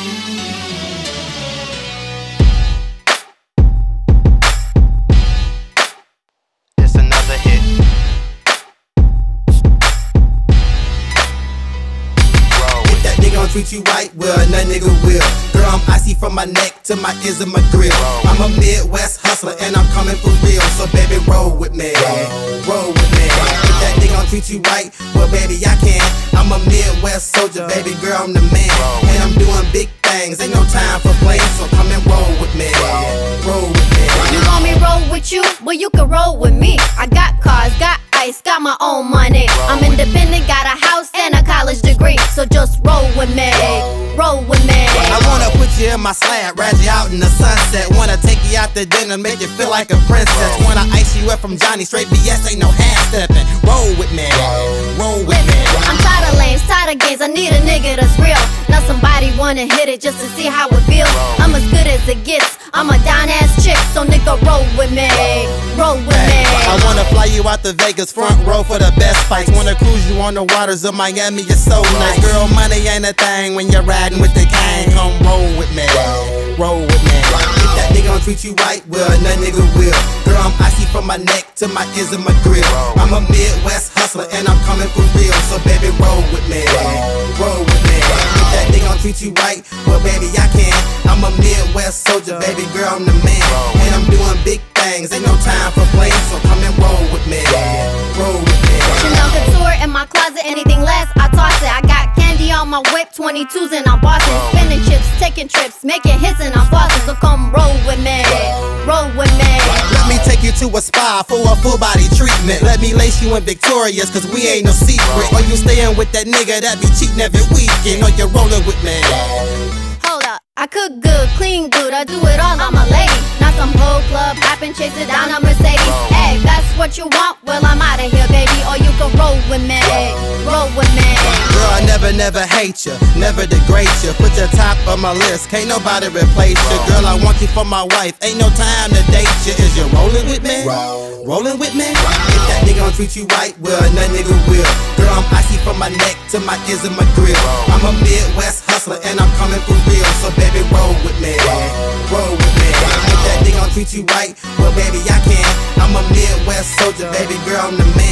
It's another hit. If that nigga don't treat you right, well, no nigga will. Girl, I'm icy from my neck to my ears and my grill. I'm a Midwest hustler and I'm coming for real. So baby, roll with me, roll with me. If that nigga don't treat you right, well baby, I can. I'm a Midwest soldier, baby girl, I'm the man. And I'm doing big things, ain't no time for playing. So come and roll with me, roll with me. You want me roll with you? Well, you can roll with me. I got cars, got ice, got my own money. I'm independent, got a house and a college degree. So just roll with me, roll with me. I wanna put you in my slab, ride you out in the sunset. Wanna take you out to dinner, make you feel like a princess. Wanna ice you up from Johnny, straight BS, ain't no half stepping. Roll with me, roll with me. I'm tired of lanes, tired of games, I need a nigga that's real. Now somebody wanna hit it just to see how it feels. I'm as good as it gets, I'm a down-ass chick. So nigga, roll with me, roll with me. I wanna fly you out to Vegas, front row for the best fights. Wanna cruise you on the waters of Miami, you're so nice. Girl, money ain't a thing when you're riding with the gang. Come roll with me, roll with me. If that nigga don't treat you right, well, no nigga will. Girl, I'm icy from my neck to my ears and my grill. I'm a Midwest hustler and I'm coming for real. So baby, roll with me, roll with me. If that nigga don't treat you right, well baby, I can. I'm a Midwest soldier, baby girl, I'm the man. And I'm doing big things, ain't no time for playing. So come and roll with me, roll with me. Chanel couture in my closet, anything less, I toss it. I got candy on my whip, 22s and I'm bossing. Spinning chips, taking trips, making hits and I'm flossing. So come roll with me, roll with me. Let me take you to a spa for a full body treatment. Let me lace you in Victoria's, cause we ain't no secret. Or you staying with that nigga that be cheating every weekend. Or you're rolling with me. Hold up, I cook good, clean good, I do it all, I'm a lady. Not some whole club, hopping, chase it down a Mercedes. Hey, that's what you want, well I'm outta here, baby. Or you can roll with me, roll with me. Girl, I never hate you, never degrade you. Put you top of my list, can't nobody replace you. Girl, I want you for my wife, ain't no time to date you. Is you rolling with me? Rolling with me? If that nigga don't treat you right, well, no nigga will. Girl, I'm icy from my neck to my ears and my grill. I'm a Midwest hustler and I'm coming for real. So baby, roll with me, roll with me. If that nigga don't treat you right, well baby, I can. I'm a Midwest soldier, baby girl, I'm the man.